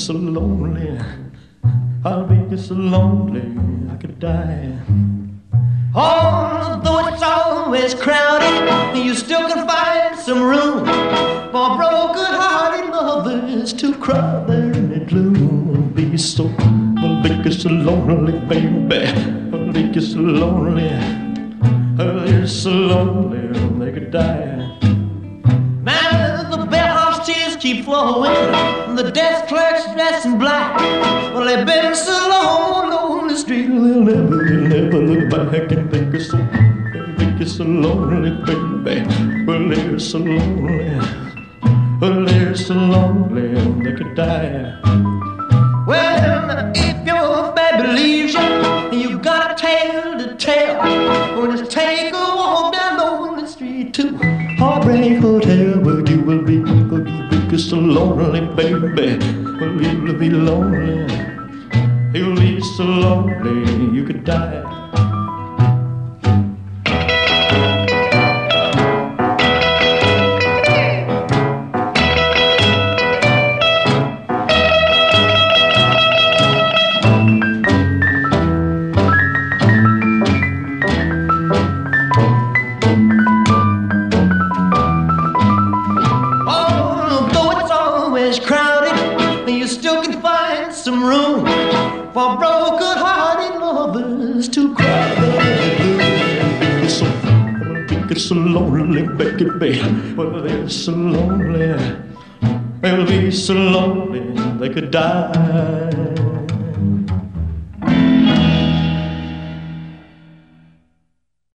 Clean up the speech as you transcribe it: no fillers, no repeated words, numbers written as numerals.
so lonely. I'll be so lonely I could die. Although it's always crowded, you still can find some room for broken-hearted lovers to cry there in the gloom. I'll be so lonely, baby. I'll be so lonely. I'll be so lonely they could die. Now the bellhop's tears keep flowing, the desk clerk's dressed in black. Well, they've been so long on the street, they'll never look back and think it's so lonely, baby. Well, they're so lonely. Well, they're so lonely they could die. Well, if your baby leaves you, you got a tale to tell. Well, just take a walk down on the street to Heartbreak Hotel, where you will be so lonely, baby. Well, you'll be lonely. You'll be so lonely you could die. Crowded, you still can find some room for broken-hearted lovers to cry. It's so lonely, baby. Well, they're so lonely. They'll be so lonely they could die.